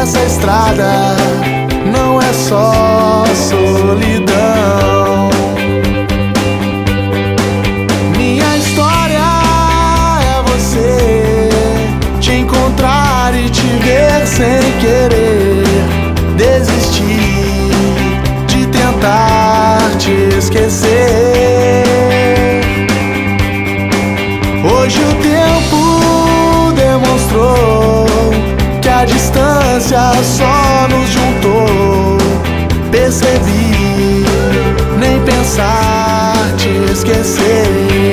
essa estrada não é só solidão. Minha história é você te encontrar e te ver sem querer desistir de tentar te esquecer. Hoje o tempo demonstrou que a distância só nos juntou. Percebi, nem pensar te esquecer.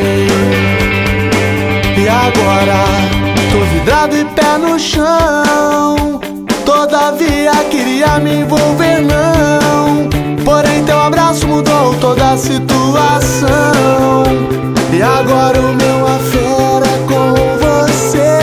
E agora tô vidrado e pé no chão. Todavia queria me envolver não. Porém teu abraço mudou toda a situação. E agora o meu affair é com você.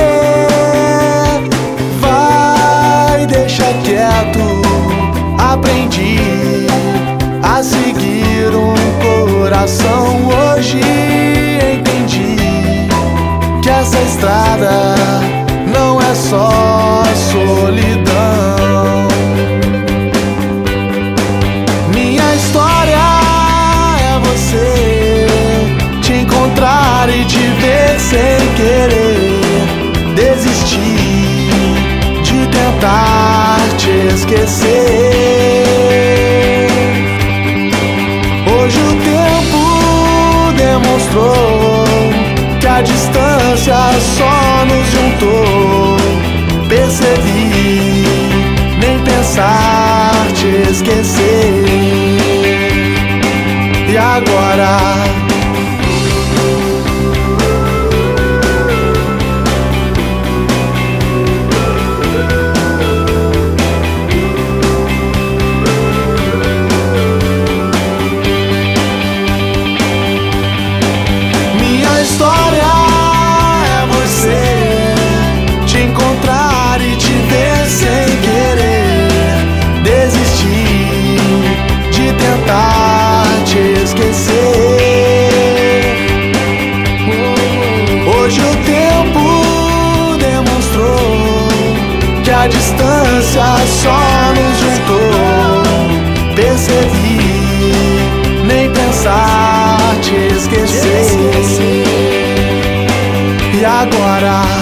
Vai, deixa quieto. Aprendi a seguir um coração. Hoje entendi que essa estrada não é só solidão. Minha história é você te encontrar e te ver sem querer desistir de tentar te esquecer. Hoje o tempo demonstrou que a distância só nos juntou. Percebi, nem pensar te esquecer. E agora hoje o tempo demonstrou que a distância só nos juntou. Percebi, nem pensar te esquecer. E agora